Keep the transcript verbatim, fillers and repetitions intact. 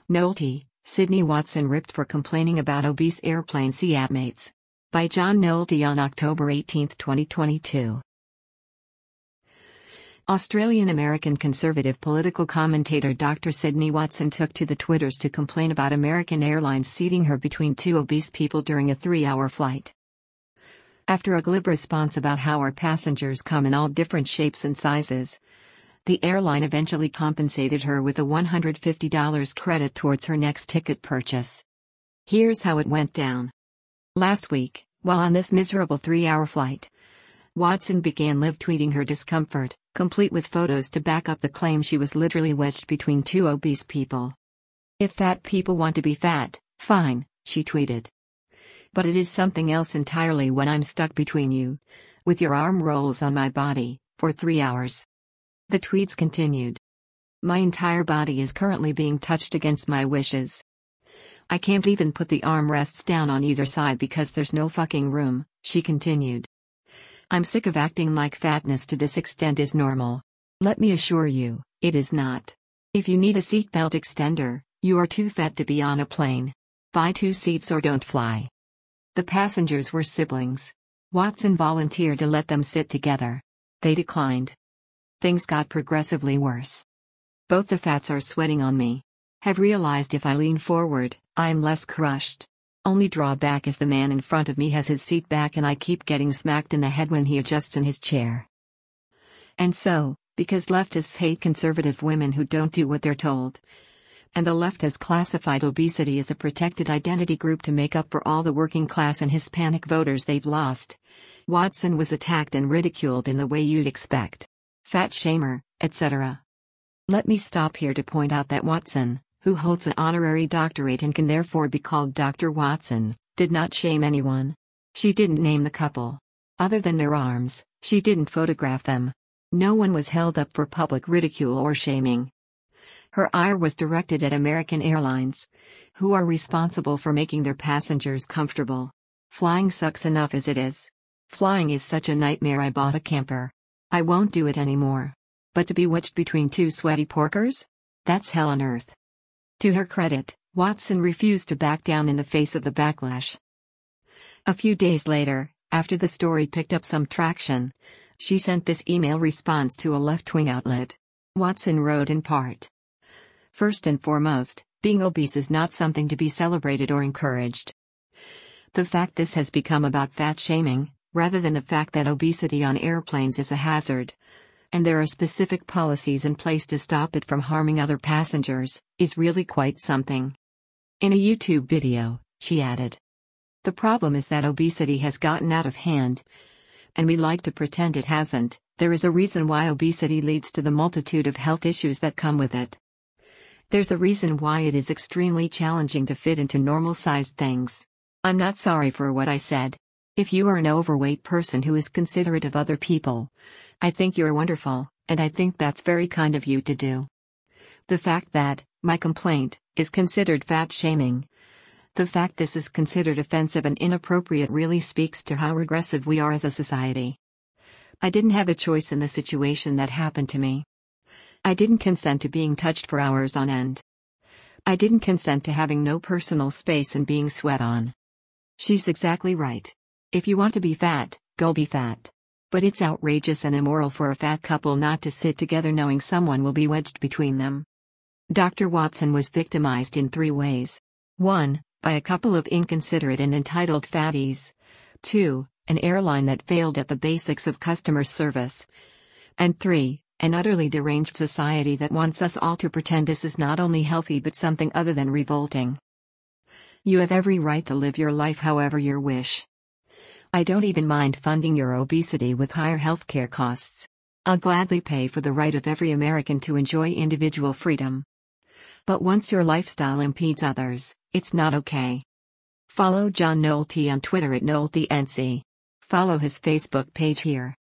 Nolte, Sydney Watson ripped for complaining about obese airplane seat mates. By John Nolte on October eighteenth, twenty twenty-two. Australian-American conservative political commentator Doctor Sydney Watson took to the Twitters to complain about American Airlines seating her between two obese people during a three-hour flight. After a glib response about how our passengers come in all different shapes and sizes, the airline eventually compensated her with a one hundred fifty dollars credit towards her next ticket purchase. Here's how it went down. Last week, while on this miserable three-hour flight, Watson began live tweeting her discomfort, complete with photos to back up the claim she was literally wedged between two obese people. "If fat people want to be fat, fine," she tweeted. "But it is something else entirely when I'm stuck between you, with your arm rolls on my body, for three hours. The tweets continued. "My entire body is currently being touched against my wishes. I can't even put the armrests down on either side because there's no fucking room," she continued. "I'm sick of acting like fatness to this extent is normal. Let me assure you, it is not. If you need a seatbelt extender, you are too fat to be on a plane. Buy two seats or don't fly." The passengers were siblings. Watson volunteered to let them sit together. They declined. Things got progressively worse. "Both the fats are sweating on me. Have realized if I lean forward, I'm less crushed. Only drawback is the man in front of me has his seat back and I keep getting smacked in the head when he adjusts in his chair." And so, because leftists hate conservative women who don't do what they're told, and the left has classified obesity as a protected identity group to make up for all the working class and Hispanic voters they've lost, Watson was attacked and ridiculed in the way you'd expect. Fat shamer, et cetera. Let me stop here to point out that Watson, who holds an honorary doctorate and can therefore be called Doctor Watson, did not shame anyone. She didn't name the couple. Other than their arms, she didn't photograph them. No one was held up for public ridicule or shaming. Her ire was directed at American Airlines, who are responsible for making their passengers comfortable. Flying sucks enough as it is. Flying is such a nightmare I bought a camper. I won't do it anymore. But to be wedged between two sweaty porkers? That's hell on earth. To her credit, Watson refused to back down in the face of the backlash. A few days later, after the story picked up some traction, she sent this email response to a left-wing outlet. Watson wrote in part, "First and foremost, being obese is not something to be celebrated or encouraged. The fact this has become about fat shaming, rather than the fact that obesity on airplanes is a hazard, and there are specific policies in place to stop it from harming other passengers, is really quite something." In a YouTube video, she added, "The problem is that obesity has gotten out of hand, and we like to pretend it hasn't. There is a reason why obesity leads to the multitude of health issues that come with it. There's a reason why it is extremely challenging to fit into normal-sized things. I'm not sorry for what I said. If you are an overweight person who is considerate of other people, I think you're wonderful, and I think that's very kind of you to do. The fact that, my complaint, is considered fat shaming, the fact this is considered offensive and inappropriate really speaks to how regressive we are as a society. I didn't have a choice in the situation that happened to me. I didn't consent to being touched for hours on end. I didn't consent to having no personal space and being sweat on." She's exactly right. If you want to be fat, go be fat. But it's outrageous and immoral for a fat couple not to sit together knowing someone will be wedged between them. Doctor Watson was victimized in three ways. one. By a couple of inconsiderate and entitled fatties. two. An airline that failed at the basics of customer service. And three. An utterly deranged society that wants us all to pretend this is not only healthy but something other than revolting. You have every right to live your life however you wish. I don't even mind funding your obesity with higher healthcare costs. I'll gladly pay for the right of every American to enjoy individual freedom. But once your lifestyle impedes others, it's not okay." Follow John Nolte on Twitter at NolteNC. Follow his Facebook page here.